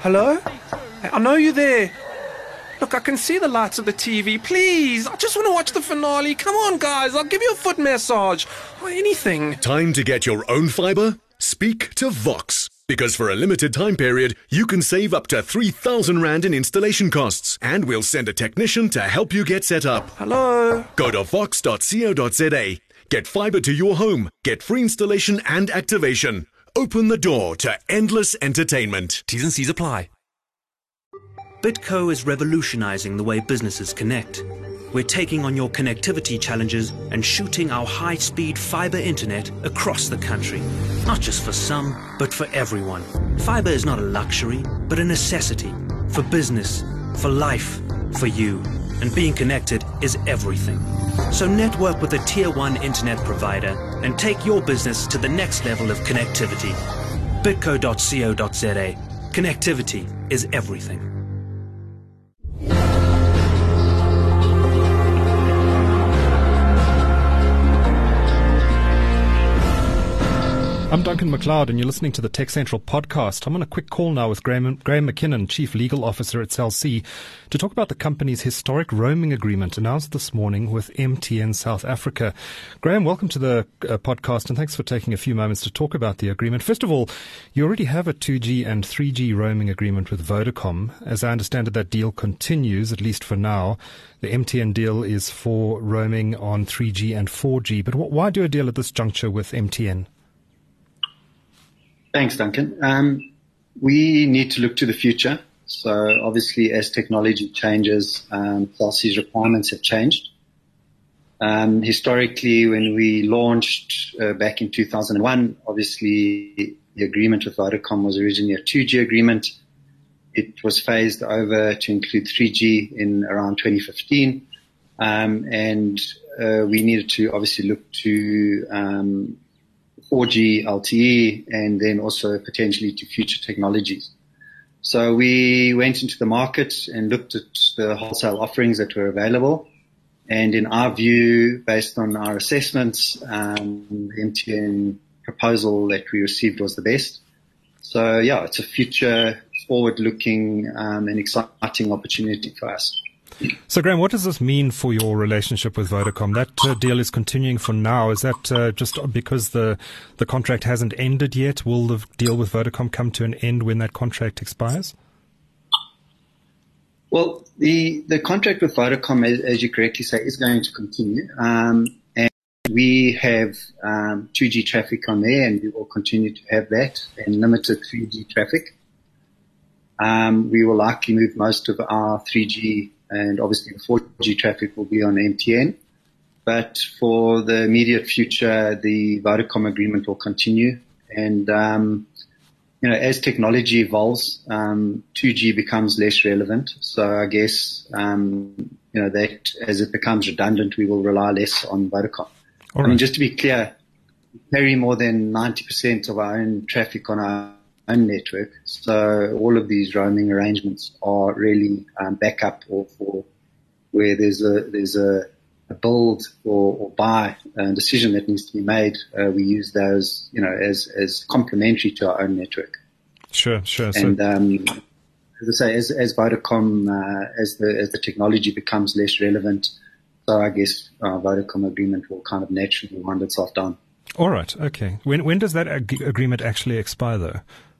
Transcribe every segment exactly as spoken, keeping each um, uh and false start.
Hello? I know you're there. Look, I can see the lights of the T V. Please, I just want to watch the finale. Come on, guys, I'll give you a foot massage or anything. Time to get your own fibre? Speak to Vox. Because for a limited time period, you can save up to three thousand rand in installation costs. And we'll send a technician to help you get set up. Hello? Go to vox dot co dot za. Get fibre to your home. Get free installation and activation. Open the door to endless entertainment. T's and C's apply. Bitco is revolutionizing the way businesses connect. We're taking on your connectivity challenges and shooting our high-speed fiber internet across the country. Not just for some, but for everyone. Fiber is not a luxury, but a necessity. For business, for life, for you. And being connected is everything. So network with a tier one internet provider and take your business to the next level of connectivity. bitco dot co dot za. Connectivity is everything. I'm Duncan McLeod, and you're listening to the Tech Central podcast. I'm on a quick call now with Graham, Graham McKinnon, Chief Legal Officer at Cell C, to talk about the company's historic roaming agreement announced this morning with M T N South Africa. Graham, welcome to the uh, podcast, and thanks for taking a few moments to talk about the agreement. First of all, you already have a two G and three G roaming agreement with Vodacom. As I understand it, that deal continues, at least for now. The M T N deal is for roaming on three G and four G. But why do a deal at this juncture with M T N? Thanks, Duncan. Um, we need to look to the future. So obviously, as technology changes, um, Cell C's requirements have changed. Um, historically, when we launched uh, back in two thousand one, obviously the agreement with Vodacom was originally a two G agreement. It was phased over to include three G in around twenty fifteen. Um, and uh, we needed to obviously look to um, four G L T E and then also potentially to future technologies. So we went into the market and looked at the wholesale offerings that were available. And in our view, based on our assessments, um, the M T N proposal that we received was the best. So yeah, it's a future forward-looking um, and exciting opportunity for us. So, Graham, what does this mean for your relationship with Vodacom? That uh, deal is continuing for now. Is that uh, just because the the contract hasn't ended yet? Will the deal with Vodacom come to an end when that contract expires? Well, the, the contract with Vodacom, as, as you correctly say, is going to continue. Um, and we have um, two G traffic on there, and we will continue to have that, and limited three G traffic. Um, we will likely move most of our three G and obviously the four G traffic will be on M T N. But for the immediate future, the Vodacom agreement will continue. And, um, you know, as technology evolves, um, two G becomes less relevant. So I guess, um, you know, that as it becomes redundant, we will rely less on Vodacom. Right. I mean, just to be clear, we carry more than ninety percent of our own traffic on our own network. So all of these roaming arrangements are really um, backup or for where there's a there's a, a build or, or buy uh, decision that needs to be made. Uh, we use those, you know, as as complementary to our own network. Sure, sure. And so- um, as I say, as as Vodacom, uh, as the as the technology becomes less relevant, so I guess our Vodacom agreement will kind of naturally wind itself down. All right. Okay. When when does that ag- agreement actually expire, though?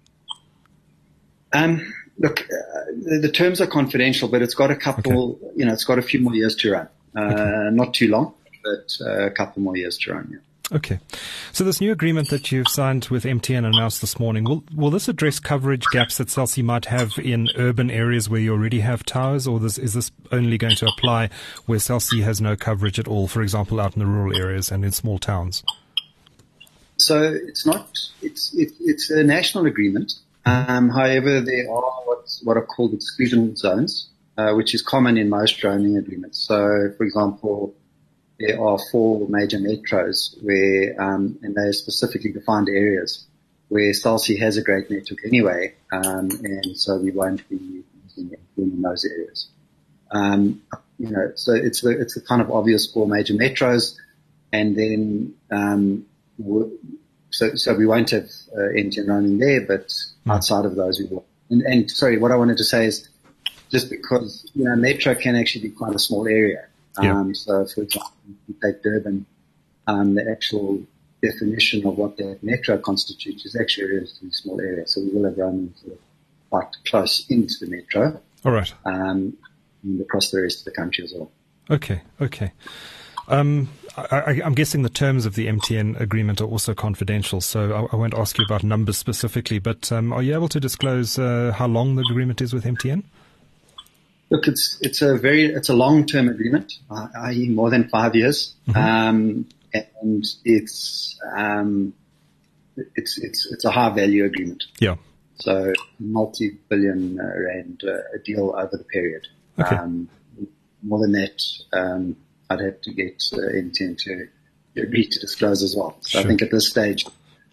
Um, look, uh, the, the terms are confidential, but it's got a couple, okay. you know, it's got a few more years to run. Uh, okay. Not too long, but uh, a couple more years to run, yeah. Okay. So this new agreement that you've signed with M T N announced this morning, will will this address coverage gaps that Cell C might have in urban areas where you already have towers, or this, is this only going to apply where Cell C has no coverage at all, for example, out in the rural areas and in small towns? So it's not, it's, it, it's a national agreement. Um, however, there are what's, what are called exclusion zones, uh, which is common in most roaming agreements. So, for example, there are four major metros where, um, and they're specifically defined areas where Cell C has a great network anyway, um, and so we won't be using it in those areas. Um, you know, so it's the, it's the kind of obvious four major metros, and then, um, So, so we won't have uh, M T N roaming there, but outside of those, we will And, and sorry, what I wanted to say is just because, you know, metro can actually be quite a small area. Yeah. Um, so, for example, if you take Durban, um, the actual definition of what that metro constitutes is actually a relatively small area. So we will have roaming sort of quite close into the metro. All right. Um, and across the rest of the country as well. Okay, okay. Um, I, I, I'm guessing the terms of the M T N agreement are also confidential, so I, I won't ask you about numbers specifically, but um, are you able to disclose uh, how long the agreement is with M T N? Look, it's it's a very it's a long-term agreement, uh, that is more than five years, mm-hmm. um, and it's um, it's it's it's a high-value agreement. Yeah. So multi-billion uh, rand uh, deal over the period. Okay. Um, more than that, um, I'd have to get uh, M T N to agree to disclose as well. So sure. I think at this stage,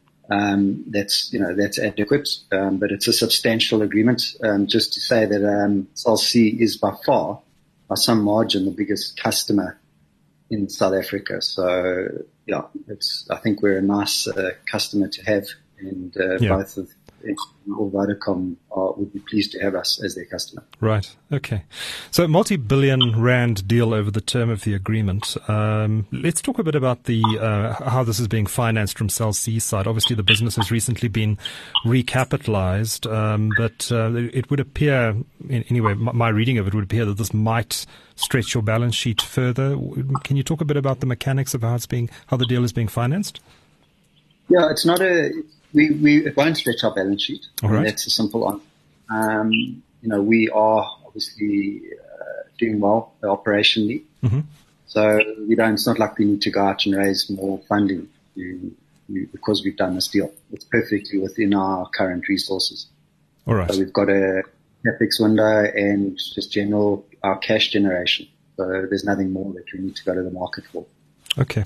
um, that's you know that's adequate, um, but it's a substantial agreement. Um, just to say that um, Cell C is by far, by some margin, the biggest customer in South Africa. So yeah, it's I think we're a nice uh, customer to have, and uh, yeah. both of or Vodacom are, would be pleased to have us as their customer. Right. Okay. So multi-billion rand deal over the term of the agreement. Um, let's talk a bit about the uh, how this is being financed from Cell C's side. Obviously, the business has recently been recapitalized, um, but uh, it would appear, anyway, my reading of it would appear that this might stretch your balance sheet further. Can you talk a bit about the mechanics of how it's being, how the deal is being financed? Yeah, it's not a. We, we, it won't stretch our balance sheet. All right. That's a simple one. Um, you know, we are obviously uh, doing well operationally. Mm-hmm. So we don't, it's not like we need to go out and raise more funding to, to, because we've done this deal. It's perfectly within our current resources. All right. So we've got a CapEx window and just general, our cash generation. So there's nothing more that we need to go to the market for. Okay.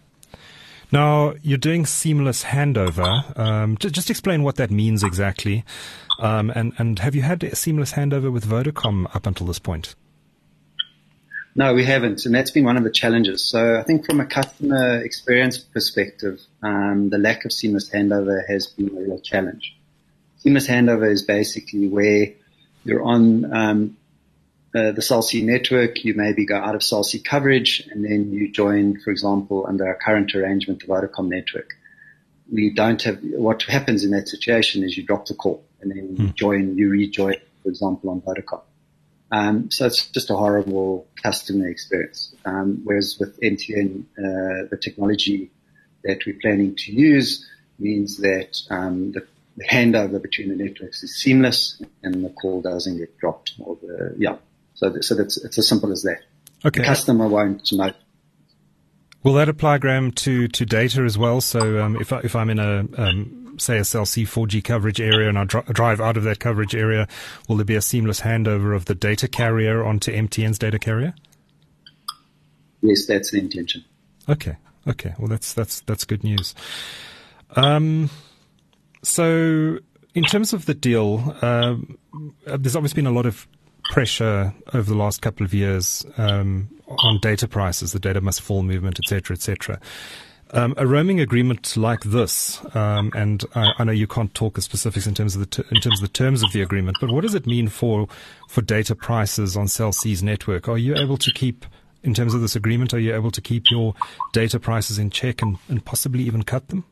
Now, you're doing seamless handover. Um, just, just explain what that means exactly. Um, and, and have you had a seamless handover with Vodacom up until this point? No, we haven't. And that's been one of the challenges. So I think from a customer experience perspective, um, the lack of seamless handover has been a real challenge. Seamless handover is basically where you're on um, Uh, the Cell C network, you maybe go out of Cell C coverage and then you join, for example, under our current arrangement, the Vodacom network. We don't have, what happens in that situation is you drop the call and then you hmm. join, you rejoin, for example, on Vodacom. Um, so it's just a horrible customer experience. Um, whereas with M T N, uh, the technology that we're planning to use means that um, the, the handover between the networks is seamless and the call doesn't get dropped or the, yeah. So, so that's, it's as simple as that. Okay. The customer won't know. Will that apply, Graham, to, to data as well? So, um, if I, if I'm in a, um, say a Cell C four G coverage area and I dr- drive out of that coverage area, will there be a seamless handover of the data carrier onto M T N's data carrier? Yes, that's the intention. Okay. Okay. Well, that's, that's, that's good news. Um, so in terms of the deal, um, there's obviously been a lot of pressure over the last couple of years um, on data prices, the data must fall movement, et cetera, et cetera. Um, a roaming agreement like this, um, and I, I know you can't talk the specifics in terms of the t- in terms of the terms of the agreement, but what does it mean for for data prices on Cell C's network? Are you able to keep, in terms of this agreement, are you able to keep your data prices in check and, and possibly even cut them?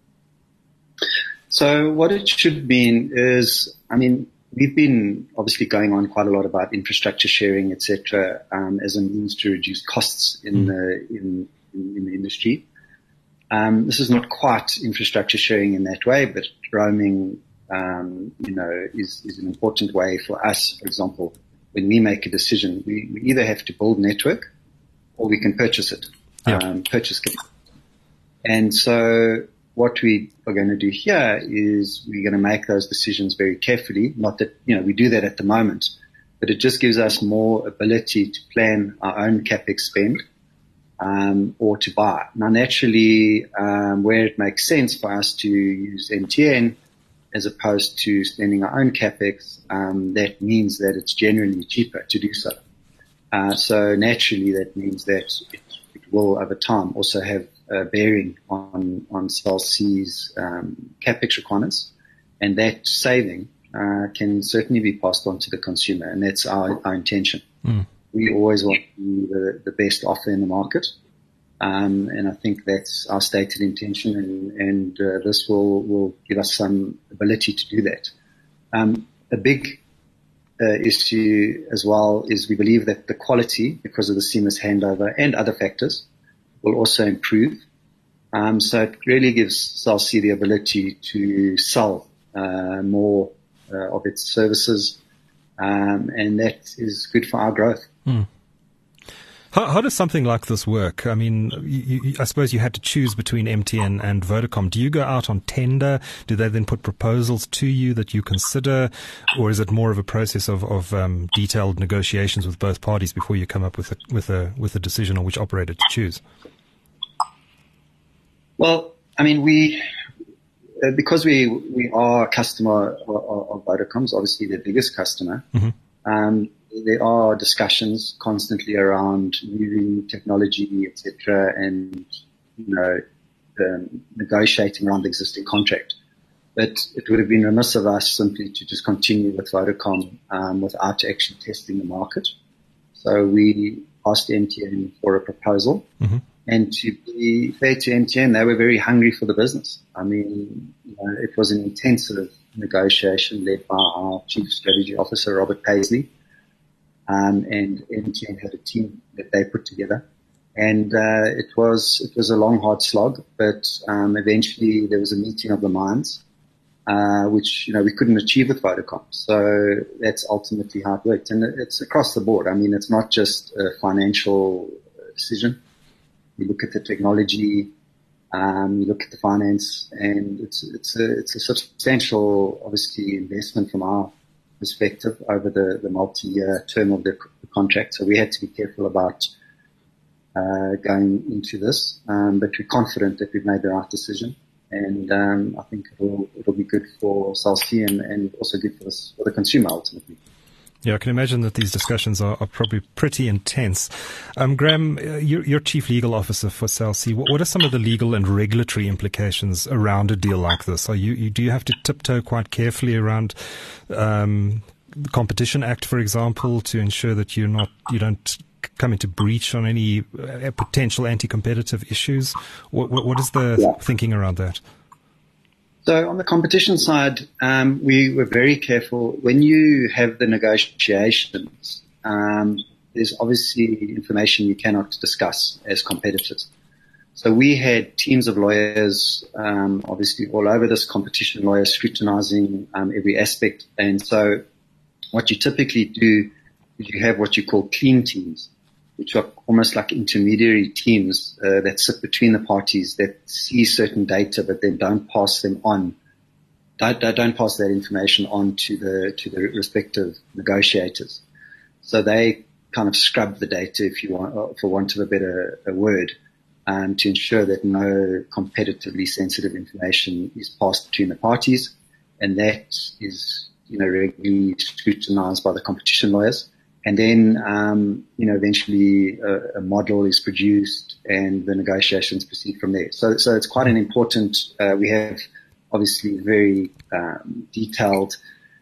So what it should mean is, I mean, we've been obviously going on quite a lot about infrastructure sharing, et cetera, um, as a means to reduce costs in mm. the in, in, in the industry. Um, this is not quite infrastructure sharing in that way, but roaming, um, you know, is, is an important way for us. For example, when we make a decision, we, we either have to build network or we can purchase it, yeah. um, purchase it. And so what we are going to do here is we're going to make those decisions very carefully. Not that, you know, we do that at the moment, but it just gives us more ability to plan our own CapEx spend, um, or to buy. Now, naturally, um, where it makes sense for us to use M T N as opposed to spending our own CapEx, um, that means that it's generally cheaper to do so. Uh, so naturally, that means that it, it will, over time, also have Uh, bearing on on Cell C's um, CapEx requirements, and that saving uh, can certainly be passed on to the consumer, and that's our, our intention. Mm. We always want to be the, the best offer in the market, um, and I think that's our stated intention, and, and uh, this will, will give us some ability to do that. Um, a big uh, issue as well is we believe that the quality, because of the seamless handover and other factors, will also improve. Um, so it really gives Cell C the ability to sell uh, more uh, of its services, um, and that is good for our growth. Mm. How, how does something like this work? I mean, you, you, I suppose you had to choose between M T N and Vodacom. Do you go out on tender? Do they then put proposals to you that you consider? Or is it more of a process of, of um, detailed negotiations with both parties before you come up with a, with a, with a decision on which operator to choose? Well, I mean, we, uh, because we, we are a customer of, of Vodacom's, obviously the biggest customer, mm-hmm. um, there are discussions constantly around new technology, et cetera, and, you know, um, negotiating around the existing contract. But it would have been remiss of us simply to just continue with Vodacom, um, without actually testing the market. So we asked M T N for a proposal. Mm-hmm. And to be fair to M T N, they were very hungry for the business. I mean, you know, it was an intensive negotiation led by our Chief Strategy Officer, Robert Paisley. Um, and M T N had a team that they put together. And uh, it was it was a long, hard slog, but um, eventually there was a meeting of the minds, uh, which, you know, we couldn't achieve with Vodacom. So that's ultimately how it worked. And it's across the board. I mean, it's not just a financial decision. You look at the technology, um, you look at the finance, and it's it's a it's a substantial, obviously, investment from our perspective over the, the multi-year term of the, the contract. So we had to be careful about uh, going into this, um, but we're confident that we've made the right decision, and um, I think it'll it'll be good for Cell C and, and also good for, this, for the consumer ultimately. Yeah, I can imagine that these discussions are, are probably pretty intense. Um, Graham, you're, you're Chief Legal Officer for Cell C. What, what are some of the legal and regulatory implications around a deal like this? Are you, you do you have to tiptoe quite carefully around um, the Competition Act, for example, to ensure that you're not you don't come into breach on any uh, potential anti-competitive issues? What, what, what is the yeah. thinking around that? So on the competition side, um, we were very careful. When you have the negotiations, um, there's obviously information you cannot discuss as competitors. So we had teams of lawyers, um, obviously all over this, competition lawyers scrutinizing um, every aspect. And so what you typically do is you have what you call clean teams, which are almost like intermediary teams uh, that sit between the parties that see certain data, but then don't pass them on. Don't, don't pass that information on to the to the respective negotiators. So they kind of scrub the data, if you want, for want of a better a word, um, to ensure that no competitively sensitive information is passed between the parties, and that is, you know, regularly scrutinized by the competition lawyers. And then, um, you know, eventually a, a model is produced and the negotiations proceed from there. So, so it's quite an important, uh, we have obviously very, um, detailed,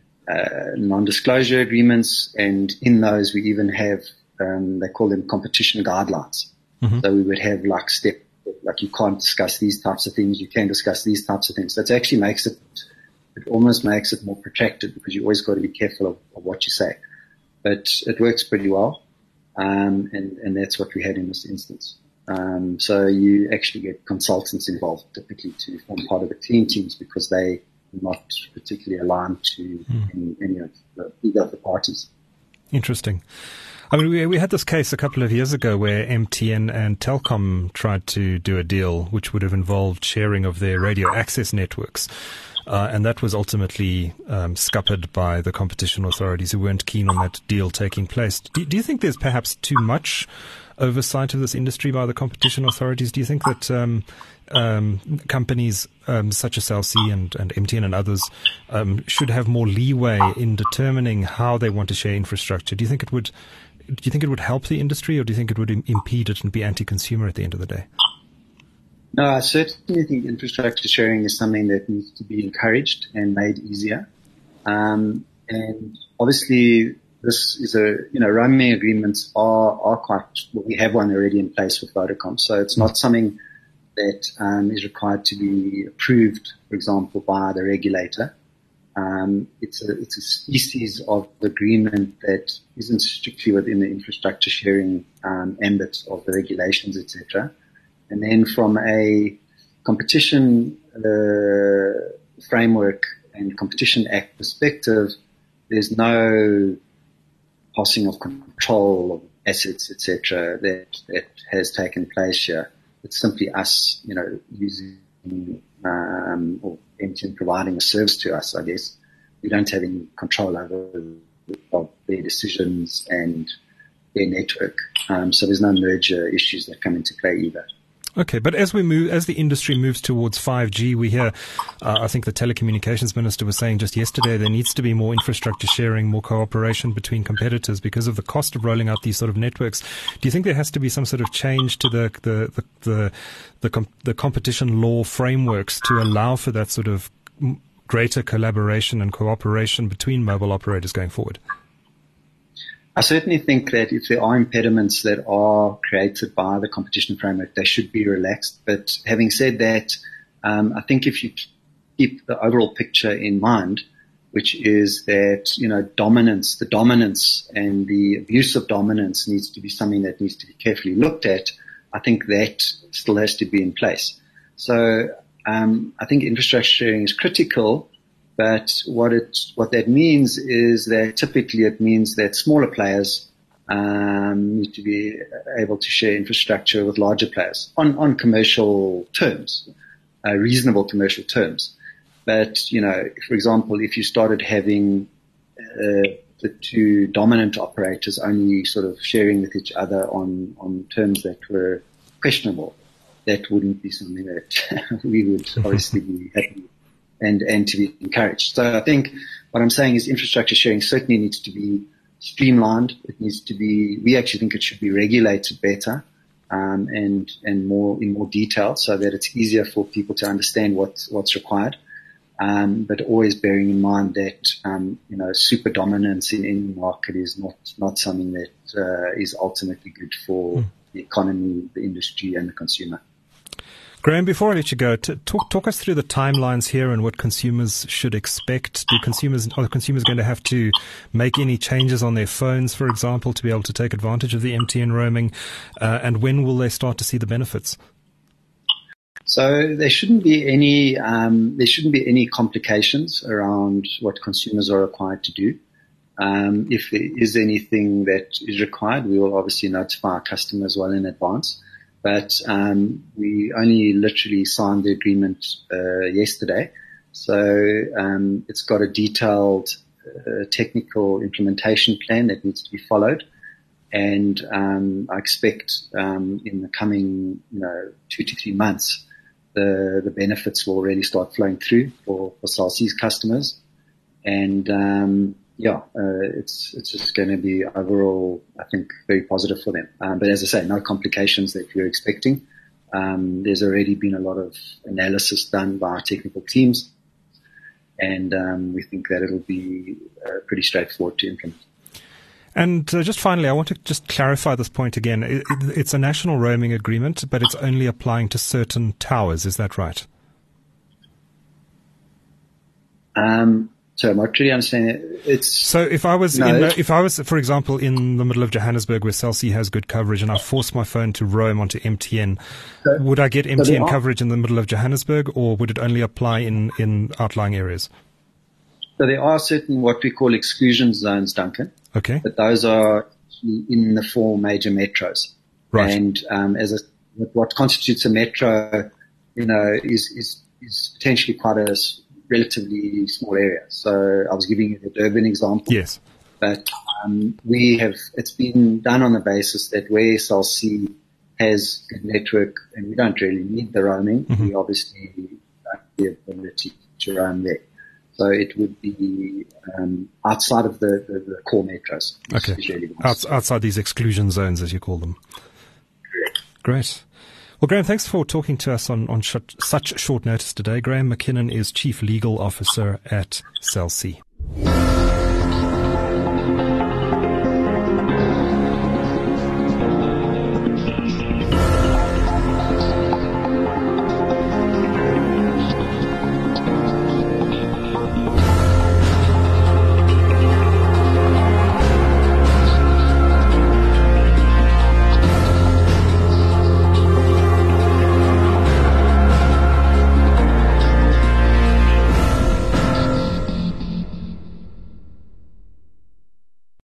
uh, non-disclosure agreements. And in those we even have, um, they call them competition guidelines. Mm-hmm. So we would have like step, like you can't discuss these types of things. You can discuss these types of things. So it actually makes it, it almost makes it more protected because you always got to be careful of, of what you say. But it works pretty well, um, and, and that's what we had in this instance. Um, so you actually get consultants involved typically to form part of the clean teams because they are not particularly aligned to mm. any, any of the, either of the parties. Interesting. I mean, we, we had this case a couple of years ago where M T N and Telkom tried to do a deal which would have involved sharing of their radio access networks. Uh, and that was ultimately um, scuppered by the competition authorities who weren't keen on that deal taking place. Do, do you think there's perhaps too much oversight of this industry by the competition authorities? Do you think that um, um, companies um, such as Cell C and, and M T N and others um, should have more leeway in determining how they want to share infrastructure? Do you think it would? Do you think it would help the industry, or do you think it would im- impede it and be anti-consumer at the end of the day? No, I certainly think infrastructure sharing is something that needs to be encouraged and made easier. Um, and obviously this is a, you know, roaming agreements are, are quite, well, we have one already in place with Vodacom. So it's not something that um, is required to be approved, for example, by the regulator. Um, it's a, it's a species of agreement that isn't strictly within the infrastructure sharing um, ambit of the regulations, et cetera. And then from a competition uh, framework and Competition Act perspective, there's no passing of control of assets, et cetera, that, that has taken place here. It's simply us, you know, using um, or M T N providing a service to us, I guess. We don't have any control over of their decisions and their network. Um, so there's no merger issues that come into play either. Okay, but as we move, as the industry moves towards five G, we hear, uh, I think the telecommunications minister was saying just yesterday, there needs to be more infrastructure sharing, more cooperation between competitors because of the cost of rolling out these sort of networks. Do you think there has to be some sort of change to the the the the, the, com- the competition law frameworks to allow for that sort of greater collaboration and cooperation between mobile operators going forward? I certainly think that if there are impediments that are created by the competition framework, they should be relaxed. But having said that, um, I think if you keep the overall picture in mind, which is that, you know, dominance, the dominance and the abuse of dominance needs to be something that needs to be carefully looked at, I think that still has to be in place. So um, I think infrastructure sharing is critical. But what it, what that means is that typically it means that smaller players um, need to be able to share infrastructure with larger players on, on commercial terms, uh, reasonable commercial terms. But, you know, for example, if you started having uh, the two dominant operators only sort of sharing with each other on, on terms that were questionable, that wouldn't be something that we would obviously be happy with. And, and to be encouraged. So I think what I'm saying is infrastructure sharing certainly needs to be streamlined. It needs to be, we actually think it should be regulated better, um, and, and more, in more detail so that it's easier for people to understand what, what's required. Um, but always bearing in mind that, um, you know, super dominance in any market is not, not something that, uh, is ultimately good for mm. the economy, the industry and the consumer. Graham, before I let you go, t- talk talk us through the timelines here and what consumers should expect. Do consumers are consumers going to have to make any changes on their phones, for example, to be able to take advantage of the M T N roaming? Uh, and when will they start to see the benefits? So there shouldn't be any um, there shouldn't be any complications around what consumers are required to do. Um, if there is anything that is required, we will obviously notify our customers well in advance. But um, we only literally signed the agreement uh, yesterday, so um, it's got a detailed uh, technical implementation plan that needs to be followed. And um, I expect um, in the coming, you know, two to three months, the the benefits will really start flowing through for for Cell C's customers. And um, yeah, uh, it's it's just going to be overall, I think, very positive for them. Um, but as I say, no complications that we're expecting. Um, there's already been a lot of analysis done by our technical teams, and um, we think that it'll be uh, pretty straightforward to implement. And uh, just finally, I want to just clarify this point again. It, it, it's a national roaming agreement, but it's only applying to certain towers. Is that right? Um. So I'm not really understanding it. It's so if I was no, in the, if I was, for example, in the middle of Johannesburg where Cell C has good coverage, and I forced my phone to roam onto M T N, so, would I get M T N so coverage in the middle of Johannesburg, or would it only apply in, in outlying areas? So there are certain what we call exclusion zones, Duncan. Okay. But those are in the four major metros. Right. And um, as a, what constitutes a metro, you know, is is, is potentially quite a relatively small area. So I was giving you the Durban example. Yes. But um, we have, it's been done on the basis that where Cell C has good network and we don't really need the roaming, mm-hmm. we obviously have the ability to roam there. So it would be um, outside of the, the, the core metros. Okay. Really Outs- outside these exclusion zones, as you call them. Correct. Great. Well, Graham, thanks for talking to us on, on sh- such short notice today. Graham McKinnon is Chief Legal Officer at Cell C.